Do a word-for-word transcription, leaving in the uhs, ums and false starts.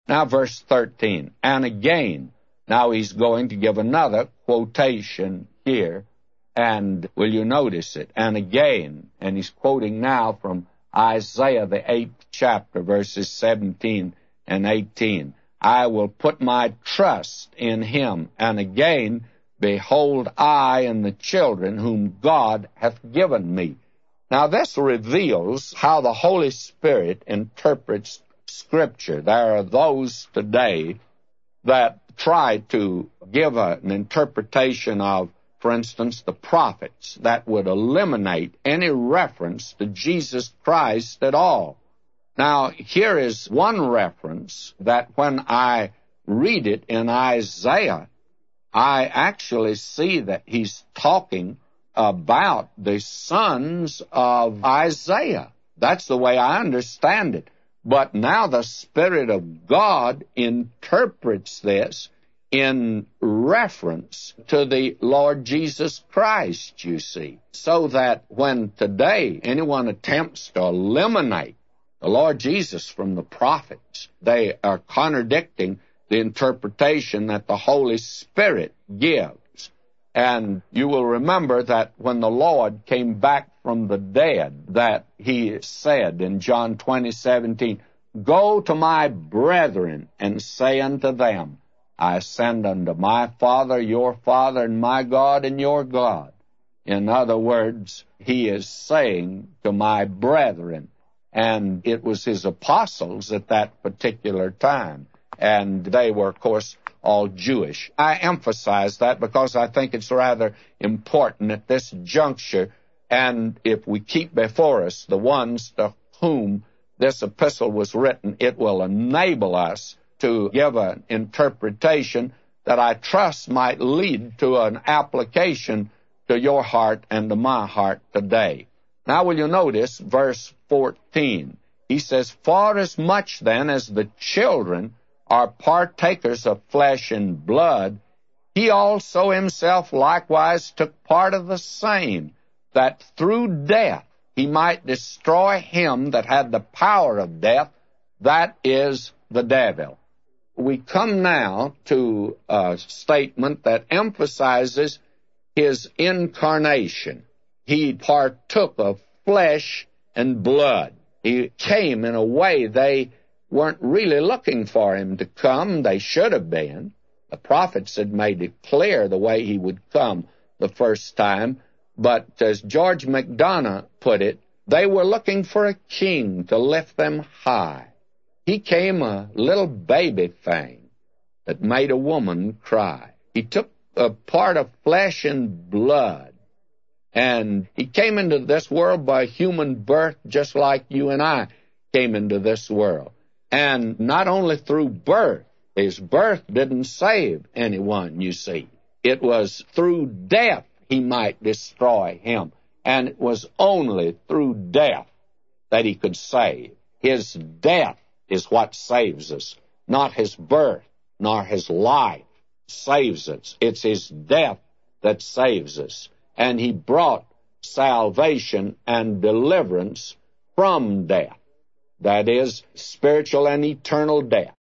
Now, verse thirteen, and again, now he's going to give another quotation here, and will you notice it? And again, and he's quoting now from Isaiah, the eighth chapter, verses seventeen and eighteen. I will put my trust in him, and again, behold, I and the children whom God hath given me. Now, this reveals how the Holy Spirit interprets Scripture. There are those today that try to give a, an interpretation of, for instance, the prophets that would eliminate any reference to Jesus Christ at all. Now, here is one reference that when I read it in Isaiah, I actually see that he's talking about the sons of Isaiah. That's the way I understand it. But now the Spirit of God interprets this in reference to the Lord Jesus Christ, you see, so that when today anyone attempts to eliminate the Lord Jesus from the prophets, they are contradicting the interpretation that the Holy Spirit gives. And you will remember that when the Lord came back from the dead, that he said in John twenty seventeen, go to my brethren and say unto them, I ascend unto my Father, your Father, and my God, and your God. In other words, he is saying to my brethren, and it was his apostles at that particular time, and they were, of course, all Jewish. I emphasize that because I think it's rather important at this juncture, and if we keep before us the ones to whom this epistle was written, it will enable us to give an interpretation that I trust might lead to an application to your heart and to my heart today. Now, will you notice verse fourteen? He says, for as much then as the children are partakers of flesh and blood, he also himself likewise took part of the same, that through death he might destroy him that had the power of death, that is the devil. We come now to a statement that emphasizes his incarnation. He partook of flesh and blood. He came in a way they weren't really looking for him to come. They should have been. The prophets had made it clear the way he would come the first time. But as George MacDonough put it, they were looking for a king to lift them high. He came a little baby thing that made a woman cry. He took a part of flesh and blood, and he came into this world by human birth just like you and I came into this world. And not only through birth, his birth didn't save anyone, you see. It was through death he might destroy him, and it was only through death that he could save. His death is what saves us, not his birth, nor his life saves us. It's his death that saves us. And he brought salvation and deliverance from death. That is, spiritual and eternal death.